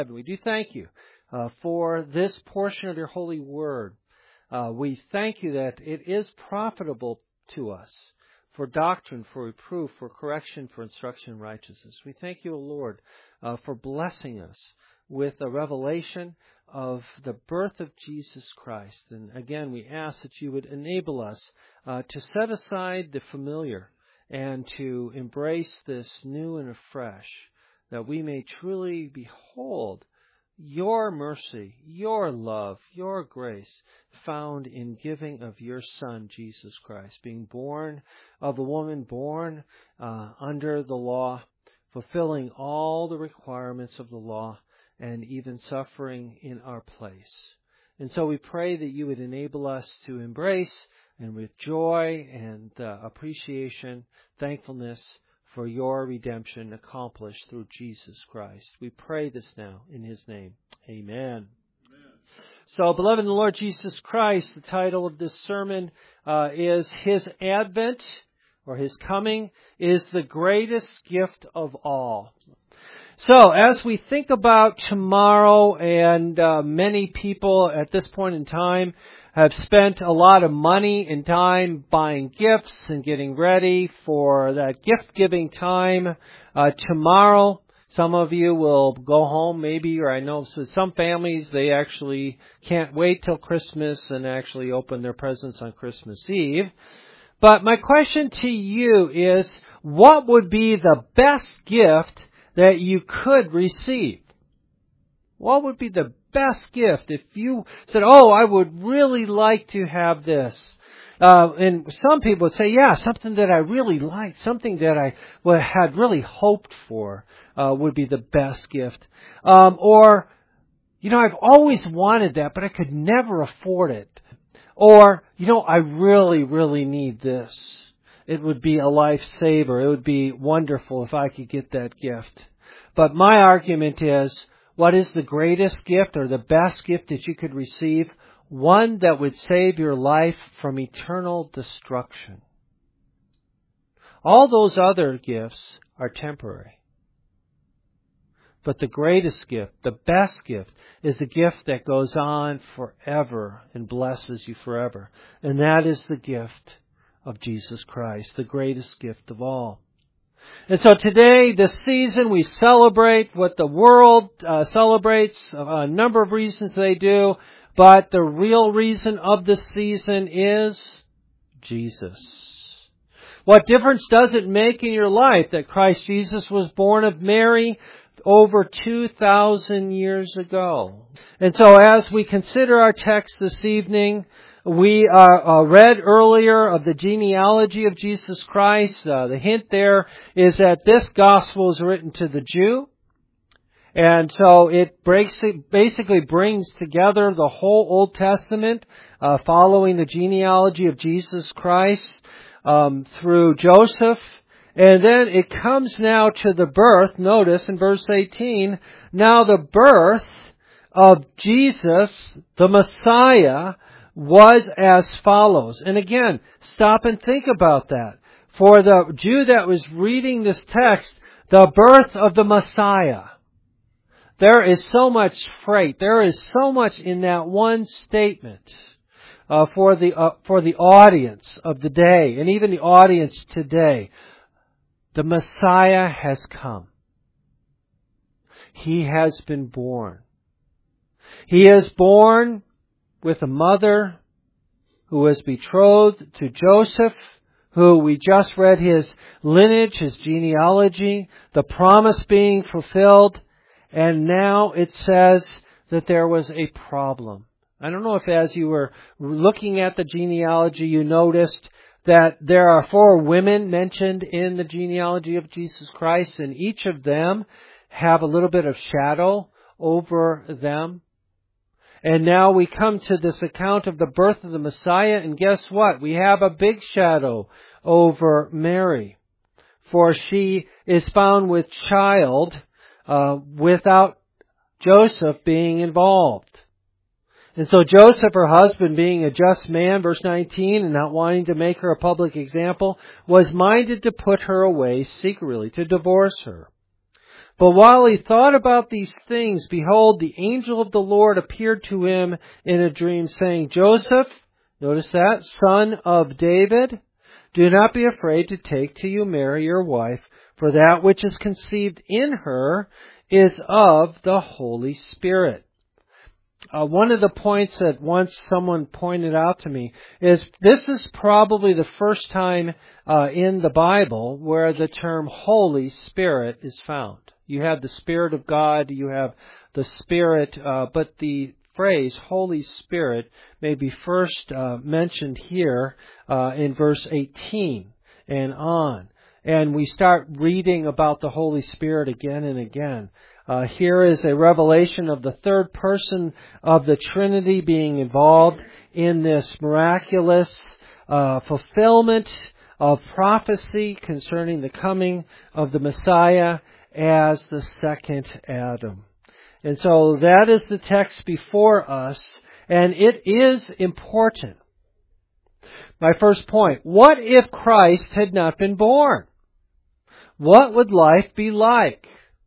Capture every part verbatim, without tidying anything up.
We do thank you uh, for this portion of your holy word. Uh, we thank you that it is profitable to us for doctrine, for reproof, for correction, for instruction in righteousness. We thank you, O Lord, uh, for blessing us with a revelation of the birth of Jesus Christ. And again, we ask that you would enable us uh, to set aside the familiar and to embrace this new and afresh, that we may truly behold your mercy, your love, your grace found in giving of your Son, Jesus Christ, being born of a woman, born uh, under the law, fulfilling all the requirements of the law, and even suffering in our place. And so we pray that you would enable us to embrace, and with joy and uh, appreciation, thankfulness, for your redemption accomplished through Jesus Christ. We pray this now in His name. Amen. Amen. So, beloved in the Lord Jesus Christ, the title of this sermon uh, is His Advent, or His Coming, is the greatest gift of all. So, as we think about tomorrow, and uh, many people at this point in time have spent a lot of money and time buying gifts and getting ready for that gift-giving time. Uh, tomorrow, some of you will go home maybe, or I know some families, they actually can't wait till Christmas and actually open their presents on Christmas Eve. But my question to you is, what would be the best gift that you could receive? What would be the best gift if you said, oh, I would really like to have this? Uh, and some people would say, yeah, something that I really liked, something that I well, had really hoped for uh, would be the best gift. Um, or, you know, I've always wanted that, but I could never afford it. Or, you know, I really, really need this. It would be a lifesaver. It would be wonderful if I could get that gift. But my argument is, what is the greatest gift or the best gift that you could receive? One that would save your life from eternal destruction. All those other gifts are temporary. But the greatest gift, the best gift, is a gift that goes on forever and blesses you forever. And that is the gift of Jesus Christ, the greatest gift of all. And so today, this season, we celebrate what the world uh, celebrates, a number of reasons they do, but the real reason of this season is Jesus. What difference does it make in your life that Christ Jesus was born of Mary over two thousand years ago? And so as we consider our text this evening, we uh, uh, read earlier of the genealogy of Jesus Christ. Uh, the hint there is that this gospel is written to the Jew. And so it breaks, it basically brings together the whole Old Testament, uh, following the genealogy of Jesus Christ um, through Joseph. And then it comes now to the birth. Notice in verse eighteen, now the birth of Jesus, the Messiah, was as follows. And again, stop and think about that. For the Jew that was reading this text, the birth of the Messiah. There is so much freight. There is so much in that one statement uh, for the uh, for the audience of the day, and even the audience today. The Messiah has come. He has been born. He is born with a mother who was betrothed to Joseph, who we just read his lineage, his genealogy, the promise being fulfilled, and now it says that there was a problem. I don't know if as you were looking at the genealogy you noticed that there are four women mentioned in the genealogy of Jesus Christ, and each of them have a little bit of shadow over them. And now we come to this account of the birth of the Messiah, and guess what? We have a big shadow over Mary. For she is found with child uh, without Joseph being involved. And so Joseph, her husband, being a just man, verse nineteen, and not wanting to make her a public example, was minded to put her away secretly, to divorce her. But while he thought about these things, behold, the angel of the Lord appeared to him in a dream, saying, Joseph, notice that, son of David, do not be afraid to take to you Mary your wife, for that which is conceived in her is of the Holy Spirit. Uh, one of the points that once someone pointed out to me is this is probably the first time uh, in the Bible where the term Holy Spirit is found. You have the Spirit of God, you have the Spirit, uh, but the phrase Holy Spirit may be first uh, mentioned here uh, in verse eighteen and on. And we start reading about the Holy Spirit again and again. Uh, here is a revelation of the third person of the Trinity being involved in this miraculous uh, fulfillment of prophecy concerning the coming of the Messiah as the second Adam. And so that is the text before us, and it is important. My first point, what if Christ had not been born? What would life be like?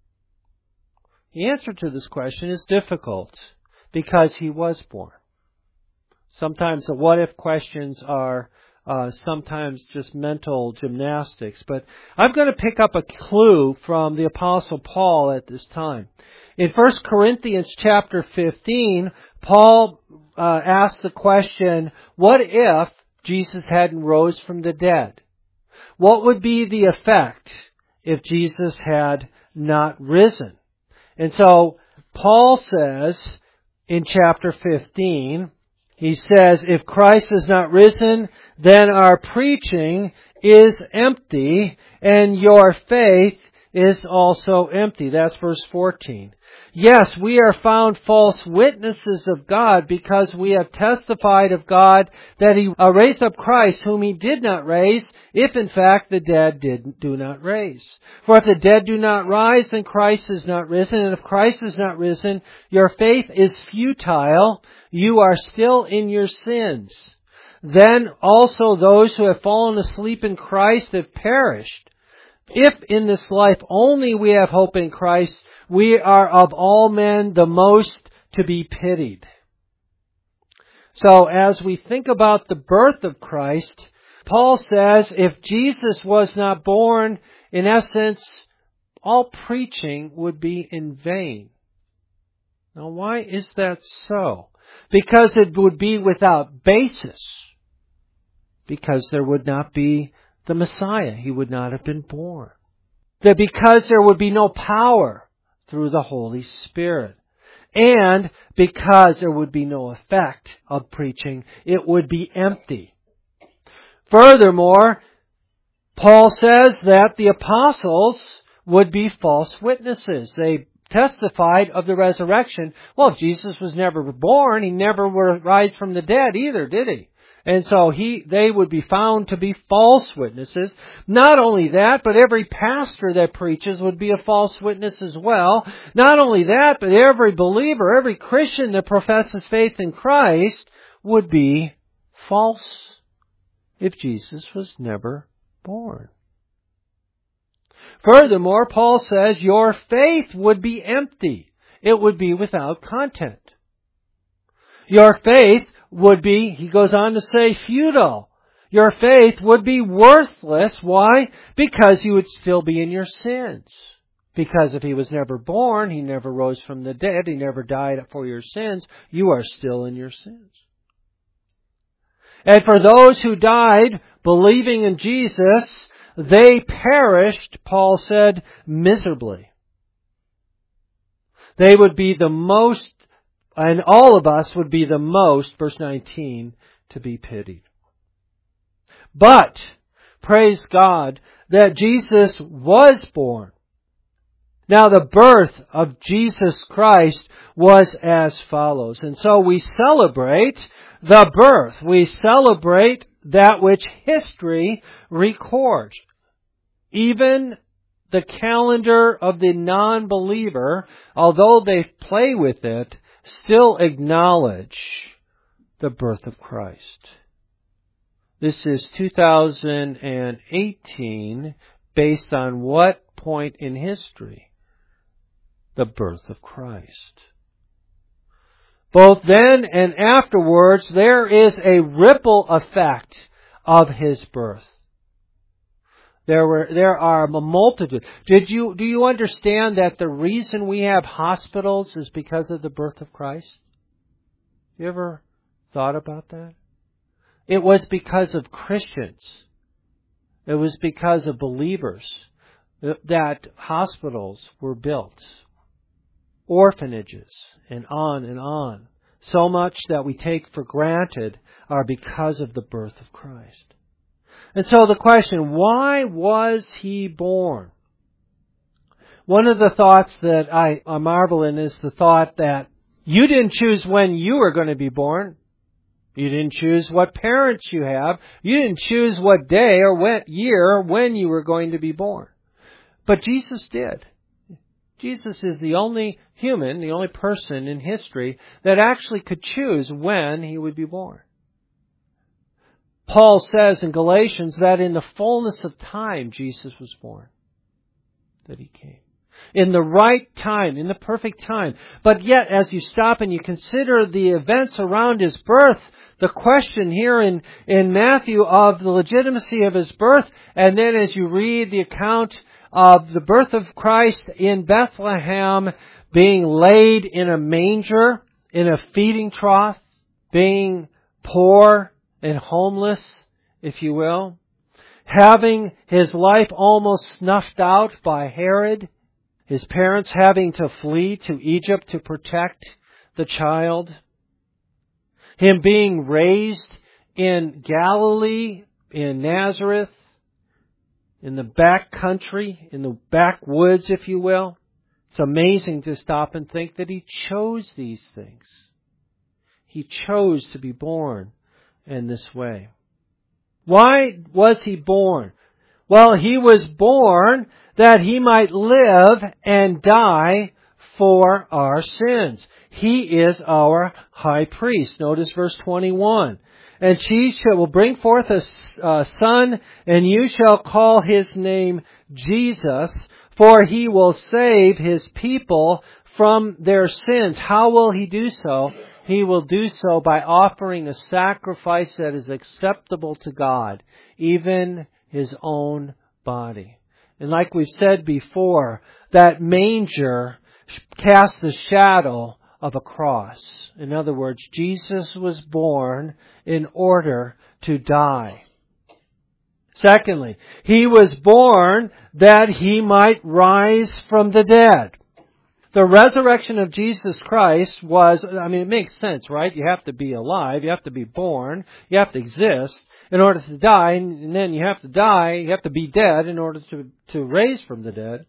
The answer to this question is difficult because he was born. Sometimes the what if questions are uh, sometimes just mental gymnastics, but I'm going to pick up a clue from the Apostle Paul at this time. In First Corinthians chapter fifteen, Paul uh, asked the question, what if Jesus hadn't rose from the dead? What would be the effect if Jesus had not risen? And so Paul says in chapter fifteen, he says, if Christ has not risen, then our preaching is empty and your faith is also empty. That's verse fourteen. Yes, we are found false witnesses of God because we have testified of God that He raised up Christ whom He did not raise, if in fact the dead did, do not raise. For if the dead do not rise, then Christ is not risen. And if Christ is not risen, your faith is futile. You are still in your sins. Then also those who have fallen asleep in Christ have perished. If in this life only we have hope in Christ, we are of all men the most to be pitied. So as we think about the birth of Christ, Paul says if Jesus was not born, in essence, all preaching would be in vain. Now why is that so? Because it would be without basis. Because there would not be the Messiah. He would not have been born. That because there would be no power through the Holy Spirit. And because there would be no effect of preaching, it would be empty. Furthermore, Paul says that the apostles would be false witnesses. They testified of the resurrection. Well, if Jesus was never born, He never would rise from the dead either, did He? And so he, they would be found to be false witnesses. Not only that, but every pastor that preaches would be a false witness as well. Not only that, but every believer, every Christian that professes faith in Christ would be false if Jesus was never born. Furthermore, Paul says your faith would be empty. It would be without content. Your faith would be, he goes on to say, futile. Your faith would be worthless. Why? Because you would still be in your sins. Because if He was never born, He never rose from the dead, He never died for your sins, you are still in your sins. And for those who died believing in Jesus, they perished, Paul said, miserably. They would be the most, and all of us would be the most, verse nineteen, to be pitied. But, praise God, that Jesus was born. Now the birth of Jesus Christ was as follows. And so we celebrate the birth. We celebrate that which history records. Even the calendar of the non-believer, although they play with it, still acknowledge the birth of Christ. This is two thousand eighteen based on what point in history? the birth of Christ. Both then and afterwards, there is a ripple effect of His birth. There were, there are a multitude. Did you, do you understand that the reason we have hospitals is because of the birth of Christ? You ever thought about that? It was because of Christians. It was because of believers that hospitals were built. Orphanages, and on and on. So much that we take for granted are because of the birth of Christ. And so the question, why was He born? One of the thoughts that I, I marvel in is the thought that you didn't choose when you were going to be born. You didn't choose what parents you have. You didn't choose what day or what year when you were going to be born. But Jesus did. Jesus is the only human, the only person in history that actually could choose when He would be born. Paul says in Galatians that in the fullness of time Jesus was born. That He came. In the right time, in the perfect time. But yet, as you stop and you consider the events around His birth, the question here in, in Matthew of the legitimacy of His birth, and then as you read the account of the birth of Christ in Bethlehem, being laid in a manger, in a feeding trough, being poor and homeless, if you will, having His life almost snuffed out by Herod, His parents having to flee to Egypt to protect the child, Him being raised in Galilee, in Nazareth, in the back country, in the backwoods, if you will. It's amazing to stop and think that He chose these things. He chose to be born in this way. Why was He born? Well, He was born that He might live and die for our sins. He is our high priest. Notice verse twenty-one. And she shall will bring forth a uh, son, and you shall call His name Jesus, for He will save His people from their sins. How will He do so? He will do so by offering a sacrifice that is acceptable to God, even His own body. And like we've said before, that manger casts the shadow of a cross. In other words, Jesus was born in order to die. Secondly, He was born that He might rise from the dead. The resurrection of Jesus Christ was, I mean, it makes sense, right? You have to be alive, you have to be born, you have to exist in order to die, and then you have to die, you have to be dead in order to, to raise from the dead.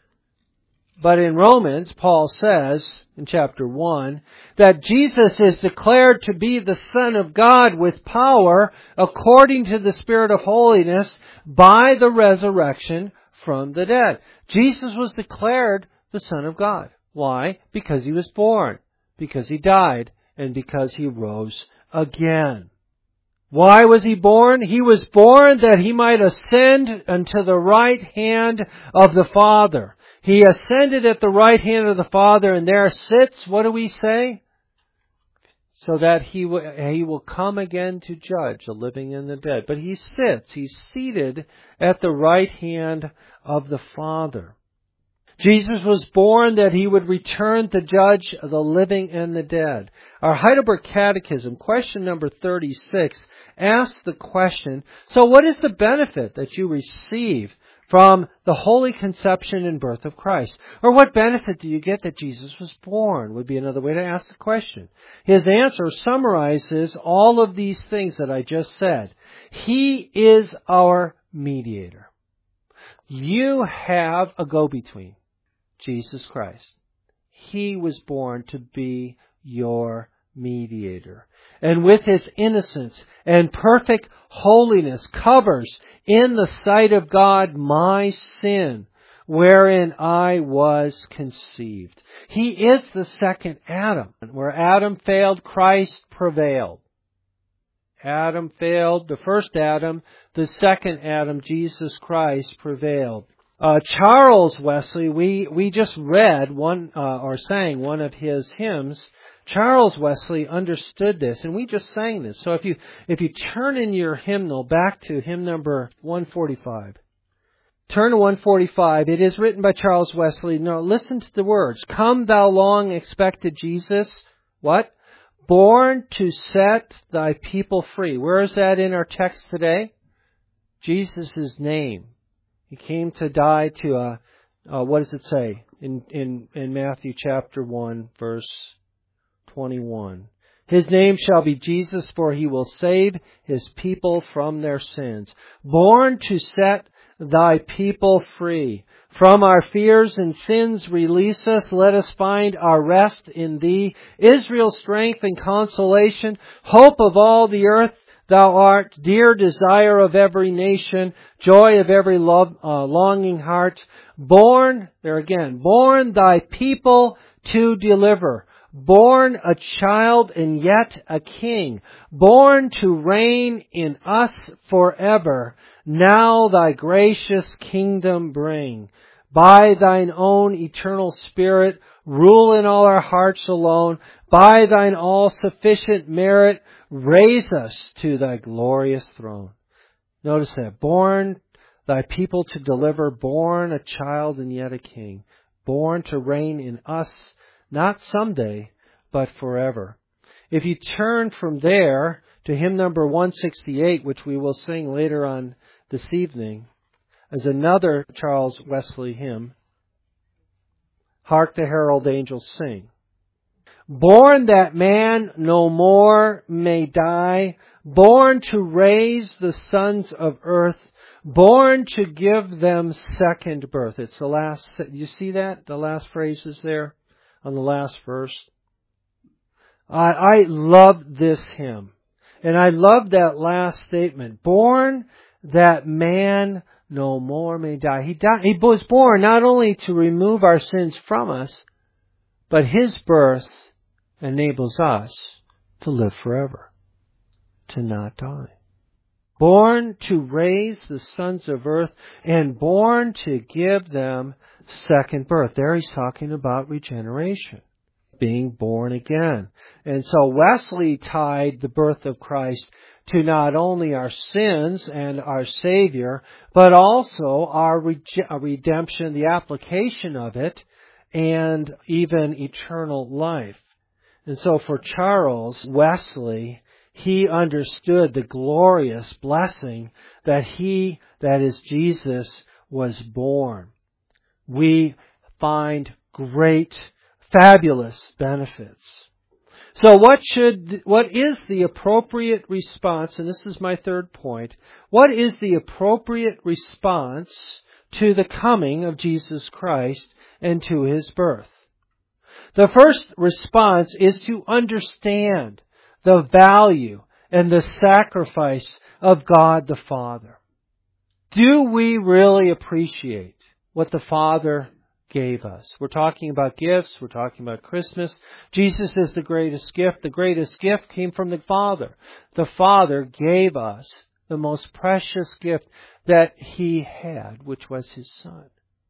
But in Romans, Paul says, in chapter one, that Jesus is declared to be the Son of God with power according to the Spirit of holiness by the resurrection from the dead. Jesus was declared the Son of God. Why? Because He was born, because He died, and because He rose again. Why was He born? He was born that He might ascend unto the right hand of the Father. He ascended at the right hand of the Father, and there sits, what do we say? So that He will, he will come again to judge the living and the dead. But He sits, He's seated at the right hand of the Father. Jesus was born that He would return to judge the living and the dead. Our Heidelberg Catechism, question number thirty-six, asks the question, so what is the benefit that you receive from the holy conception and birth of Christ? Or what benefit do you get that Jesus was born? Would be another way to ask the question. His answer summarizes all of these things that I just said. He is our mediator. You have a go-between, Jesus Christ. He was born to be your mediator. And with His innocence and perfect holiness covers in the sight of God my sin, wherein I was conceived. He is the second Adam. Where Adam failed, Christ prevailed. Adam failed, the first Adam, the second Adam, Jesus Christ, prevailed. Uh, Charles Wesley, we, we just read one, uh, or sang one of his hymns. Charles Wesley understood this, and we just sang this. So if you, if you turn in your hymnal back to hymn number one forty-five. Turn to one forty-five. It is written by Charles Wesley. Now listen to the words. Come thou long expected Jesus. What? Born to set thy people free. Where is that in our text today? Jesus' name. He came to die to, uh, uh, what does it say in, in, in Matthew chapter one, verse twenty-one? His name shall be Jesus, for he will save his people from their sins. Born to set thy people free. From our fears and sins release us. Let us find our rest in thee. Israel's strength and consolation. Hope of all the earth. Thou art dear desire of every nation, joy of every love, uh, longing heart. Born, there again, born thy people to deliver. Born a child and yet a king. Born to reign in us forever. Now thy gracious kingdom bring. By thine own eternal Spirit, rule in all our hearts alone. By thine all-sufficient merit, raise us to thy glorious throne. Notice that. Born thy people to deliver, born a child and yet a king. Born to reign in us, not someday, but forever. If you turn from there to hymn number one sixty-eight, which we will sing later on this evening, as another Charles Wesley hymn, Hark the Herald Angels Sing. Born that man no more may die, born to raise the sons of earth, born to give them second birth. It's the last, you see that? The last phrase is there on the last verse. I, I love this hymn. And I love that last statement. Born that man no more may die. He died, he was born not only to remove our sins from us, but his birth enables us to live forever, to not die. Born to raise the sons of earth and born to give them second birth. There he's talking about regeneration, being born again. And so Wesley tied the birth of Christ to not only our sins and our Savior, but also our redemption, the application of it, and even eternal life. And so for Charles Wesley, he understood the glorious blessing that he, that is Jesus, was born. We find great, fabulous benefits. So what should, what is the appropriate response, and this is my third point, what is the appropriate response to the coming of Jesus Christ and to His birth? The first response is to understand the value and the sacrifice of God the Father. Do we really appreciate what the Father gave us? We're talking about gifts. We're talking about Christmas. Jesus is the greatest gift. The greatest gift came from the Father. The Father gave us the most precious gift that He had, which was His Son.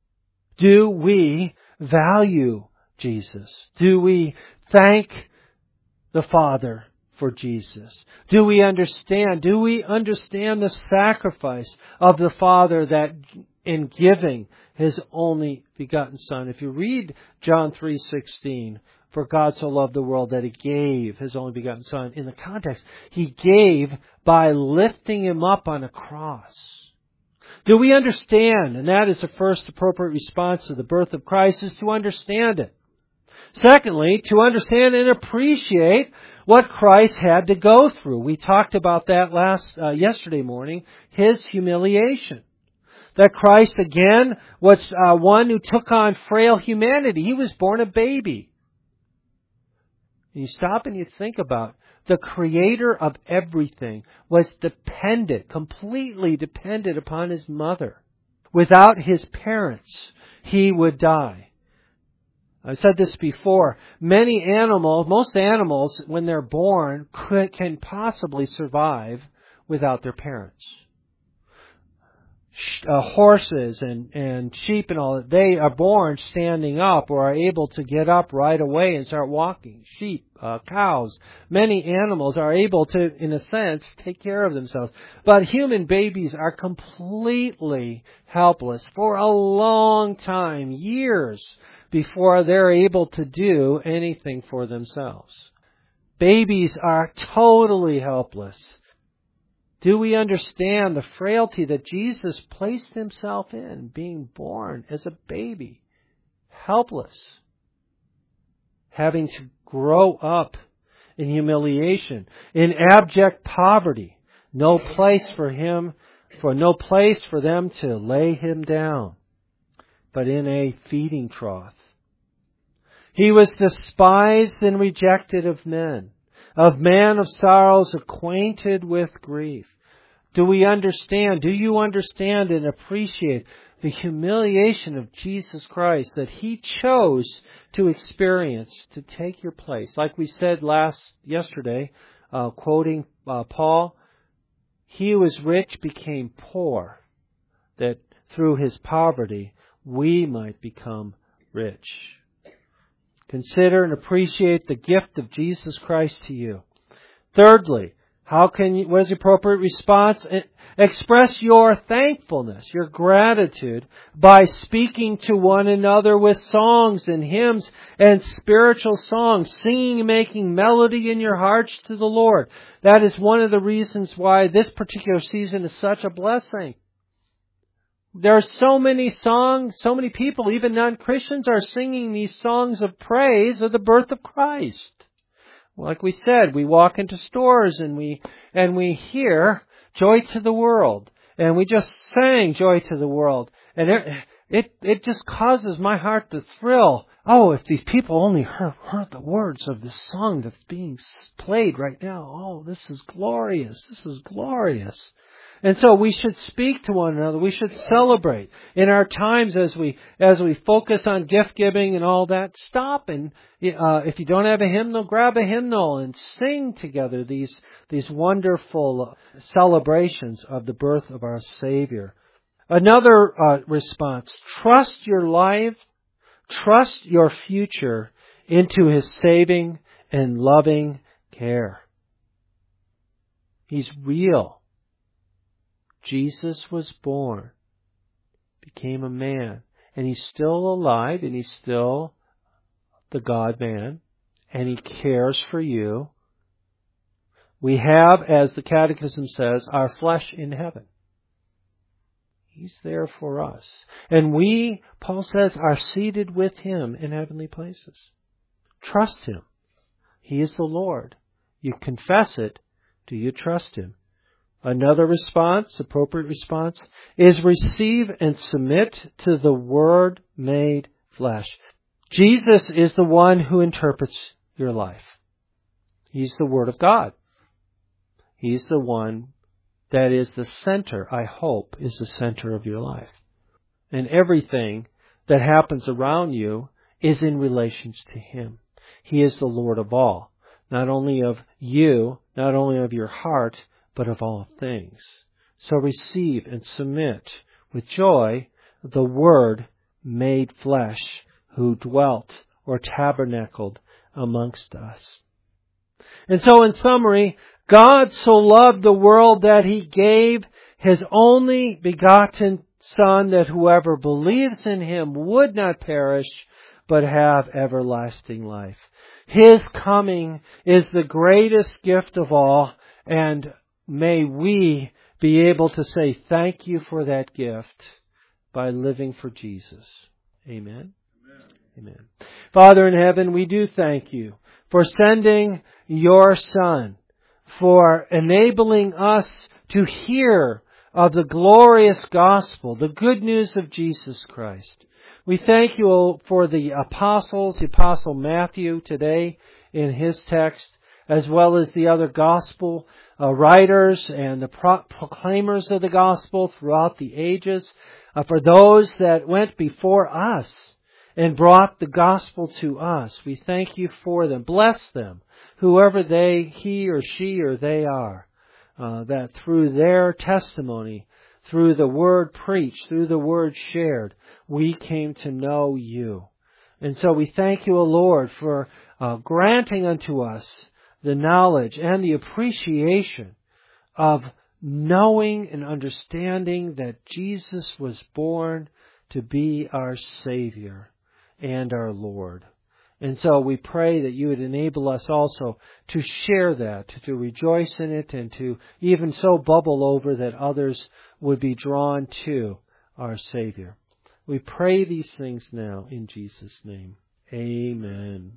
Do we value Jesus? Do we thank the Father for Jesus? Do we understand? Do we understand the sacrifice of the Father that in giving His only begotten Son? If you read John three sixteen, for God so loved the world that He gave His only begotten Son, in the context, He gave by lifting Him up on a cross. Do we understand? And that is the first appropriate response to the birth of Christ, is to understand it. Secondly, to understand and appreciate what Christ had to go through. We talked about that last uh, yesterday morning, His humiliation. That Christ, again, was uh, one who took on frail humanity. He was born a baby. And you stop and you think about the Creator of everything was dependent, completely dependent upon His mother. Without His parents, He would die. I've said this before. Many animals, most animals, when they're born, could, can possibly survive without their parents. uh, horses and, and sheep and all that, they are born standing up or are able to get up right away and start walking. Sheep, uh, cows, many animals are able to, in a sense, take care of themselves. But human babies are completely helpless for a long time, years, before they're able to do anything for themselves. Babies are totally helpless. Do we understand the frailty that Jesus placed Himself in, being born as a baby, helpless, having to grow up in humiliation, in abject poverty, no place for Him, for no place for them to lay Him down, but in a feeding trough. He was despised and rejected of men, of man of sorrows, acquainted with grief. Do we understand? Do you understand and appreciate the humiliation of Jesus Christ that He chose to experience to take your place? Like we said last yesterday, uh, quoting uh, Paul, He who was rich became poor, that through His poverty we might become rich. Consider and appreciate the gift of Jesus Christ to you. Thirdly, how can you, what is the appropriate response? Express your thankfulness, your gratitude, by speaking to one another with songs and hymns and spiritual songs, singing and making melody in your hearts to the Lord. That is one of the reasons why this particular season is such a blessing. There are so many songs, so many people, even non-Christians, are singing these songs of praise of the birth of Christ. Like we said, we walk into stores and we and we hear "Joy to the World," and we just sang "Joy to the World," and it it, it just causes my heart to thrill. Oh, if these people only heard, heard the words of this song that's being played right now. Oh, this is glorious! This is glorious! And so we should speak to one another. We should celebrate in our times as we as we focus on gift giving and all that. Stop and uh, if you don't have a hymnal, grab a hymnal and sing together these these wonderful celebrations of the birth of our Savior. Another uh, response: trust your life, trust your future into His saving and loving care. He's real. Jesus was born, became a man, and He's still alive, and He's still the God-man, and He cares for you. We have, as the Catechism says, our flesh in heaven. He's there for us. And we, Paul says, are seated with Him in heavenly places. Trust Him. He is the Lord. You confess it. Do you trust Him? Another response, appropriate response, is receive and submit to the Word made flesh. Jesus is the one who interprets your life. He's the Word of God. He's the one that is the center, I hope, is the center of your life. And everything that happens around you is in relation to Him. He is the Lord of all, not only of you, not only of your heart, but of all things. So receive and submit with joy the Word made flesh, who dwelt or tabernacled amongst us. And so in summary, God so loved the world that He gave His only begotten Son, that whoever believes in Him would not perish, but have everlasting life. His coming is the greatest gift of all, and may we be able to say thank you for that gift by living for Jesus. Amen. Amen. Amen. Father in heaven, we do thank You for sending Your Son, for enabling us to hear of the glorious gospel, the good news of Jesus Christ. We thank You for the apostles, the Apostle Matthew today in his text, as well as the other gospel uh, writers and the pro- proclaimers of the gospel throughout the ages, uh, for those that went before us and brought the gospel to us. We thank You for them. Bless them, whoever they, he or she or they are, uh, that through their testimony, through the word preached, through the word shared, we came to know you. And so we thank you, O Lord, for uh, granting unto us the knowledge and the appreciation of knowing and understanding that Jesus was born to be our Savior and our Lord. And so we pray that you would enable us also to share that, to rejoice in it, and to even so bubble over that others would be drawn to our Savior. We pray these things now in Jesus' name. Amen.